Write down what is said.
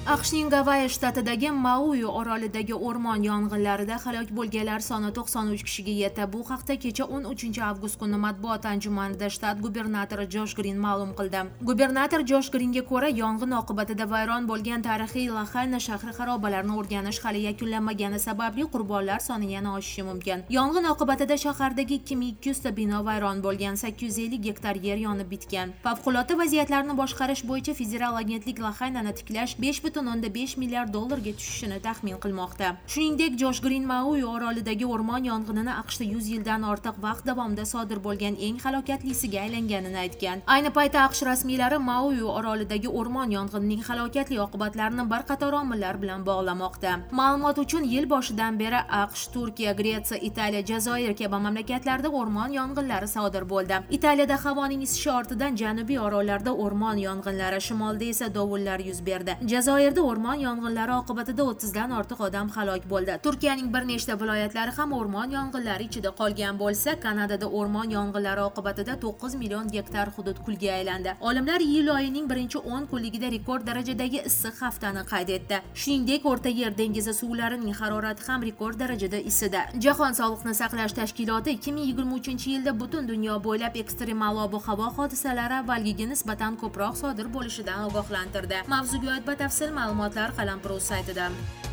AQShning Gavayi shtatidagi Maui orolidagi o'rmon yong'inlarida halok bo'lganlar soni 93 kishiga yetdi. Bu haqda kecha 13 avgust kuni matbuot anjumanida shtat gubernatori Josh Green ma'lum qildi. Gubernator Josh Greenga ko'ra, yong'in oqibatida vayron bo'lgan tarixiy Lahaina shahri xarobalarini o'rganish hali yakunlanmagani sababli qurbonlar soni yana oshishi mumkin. Yong'in oqibatida shahardagi 2200 ta bino vayron bo'lgan, 850 gektar yer yonib bitgan. Favqulodda vaziyatlarni boshqarish bo'yicha federal agentlik Lahainani tiklash 5,5 milliard dollarga tushishini taxmin qilmoqda. Shuningdek, Josh Green Maui orolidagi o'rmon yong'inini AQShda 100 yildan ortiq vaqt davomida sodir bo'lgan eng halokatlisiga aylanganini aytgan. Ayni paytda AQSh rasmiylari Maui orolidagi o'rmon yong'inining halokatli oqibatlarini bir qator omillar bilan bog'lamoqda. Ma'lumot uchun, yil boshidan beri AQSh, Turkiya, Gretsiya, Italiya, Jazoir kabi mamlakatlarda o'rmon yong'inlari sodir bo'ldi. Italiyada havoning isishi ortidan janubiy orollarda o'rmon yong'inlari, shimolda esa dovullar yuz berdi. Jazoirda o'rmon yong'inlari oqibatida 30 dan ortiq odam halok bo'ldi. Turkiyaning bir nechta viloyatlari ham o'rmon yong'inlari ichida qolgan bo'lsa, Kanadada o'rmon yong'inlari oqibatida 9 million gektar hudud kulga aylandi. Olimlar iyul oyining birinchi 10 kunligida rekord darajadagi issiq haftani qayd etdi. Shuningdek, O'rta Yer dengizi suvlarining harorati ham rekord darajada isidi. Jahon sog'liqni saqlash tashkiloti 2023-yilda butun dunyo bo'ylab ekstremal ob-havo hodisalari avvalgiga nisbatan ko'proq sodir bo'lishidan ogohlantirdi. Mavzuga oid batafsil ma'lumotlar Qalam Pro saytida.